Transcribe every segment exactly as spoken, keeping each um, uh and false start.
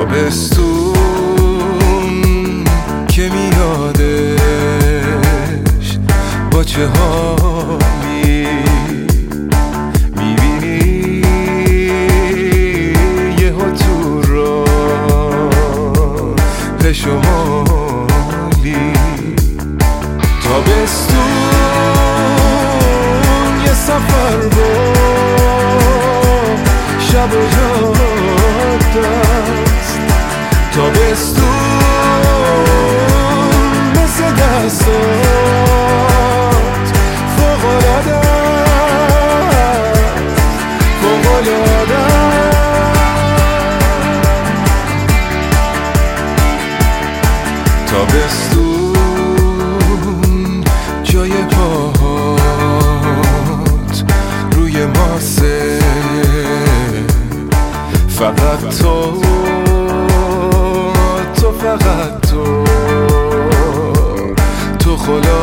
تابستون که میادش با چه حالی میبینی یه ها تو راه شمالی. تابستون یه سفر با شب و جاده است. تابستون مثل دستات فوق‌العاده است، فوق‌العاده است. تابستون جای پاهات روی ماسه، فقط تو تو فقط تو تو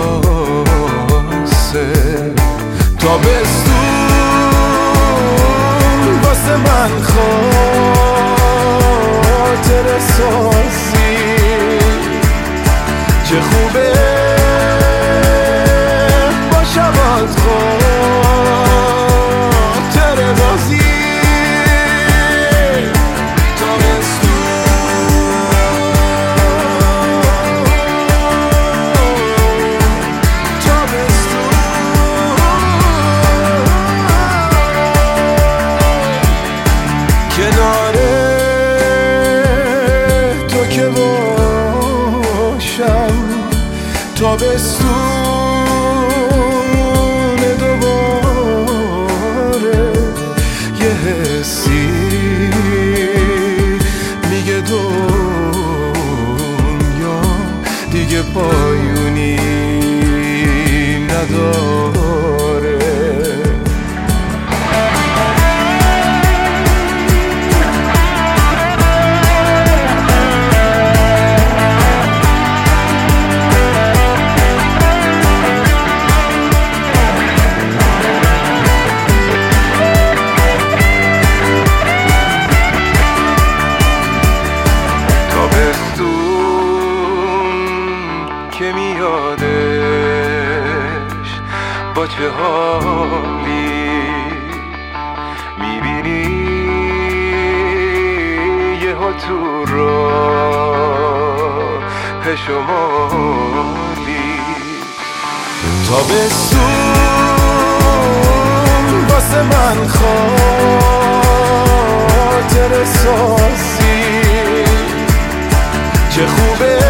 خلاصه. تابستون واسه من خاطر سازی، چه خوبه با شبات خاطر بازی. تابستون دوباره یه حسی میگه دنیا دیگه پایونی نداره. که میادش با چه حالی میبینی یه ها تو راه شمالی. تابستون واسه من خاطر سازی، چه خوبه